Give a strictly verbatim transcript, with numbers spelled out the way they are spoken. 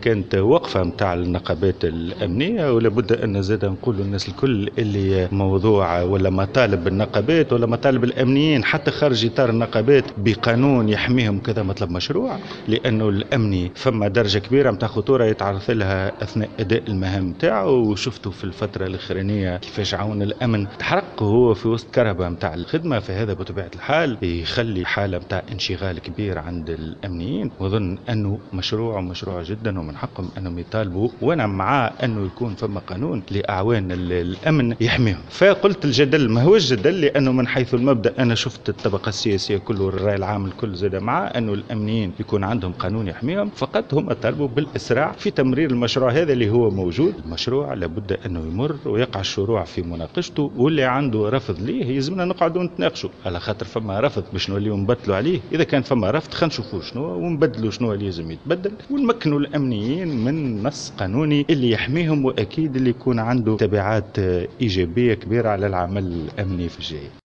كانت وقفة متاع النقابات الأمنية، ولابد أن زاد نقول للناس الكل اللي موضوع ولا مطالب النقابات ولا مطالب الأمنيين حتى خارج إطار النقابات بقانون يحميهم كذا مطلب مشروع، لأنه الأمني فما درجة كبيرة متاع خطورة يتعرض لها أثناء أداء المهام متاعه. وشفتوا في الفترة الأخرانية كيفاش عون الأمن تحرق هو في وسط كربة متاع الخدمة، فهذا بطبيعة الحال يخلي حالة متاع انشغال كبير عند الأمنيين. وظن أنه مشروع مشروع جدا ومن حقهم أنهم يطالبوا، وأنا مع أنه يكون فما قانون لأعوان الأمن يحميهم. فقلت الجدل ما هو الجدل، لأنه من حيث المبدأ أنا شفت الطبقة السياسية كله والرأي العام الكل زاد مع أنه الأمنيين يكون عندهم قانون يحميهم، فقط هم طالبوا بالإسراع في تمرير المشروع هذا اللي هو موجود. المشروع لابد أنه يمر ويقع الشروع في مناقشته، واللي عنده رفض ليه يلزمنا نقعدوا نتناقشوا، على خاطر فما رفض باش نوليو نبدلوا عليه. إذا كان فما رفض خلينا نشوفوا شنو ونبدلوا شنو اللي لازم يتبدل، ونمكنوا الأمنيين من نص قانوني اللي يحميهم، وأكيد اللي يكون عنده تبعات إيجابية كبيرة على العمل الأمني في الجاي.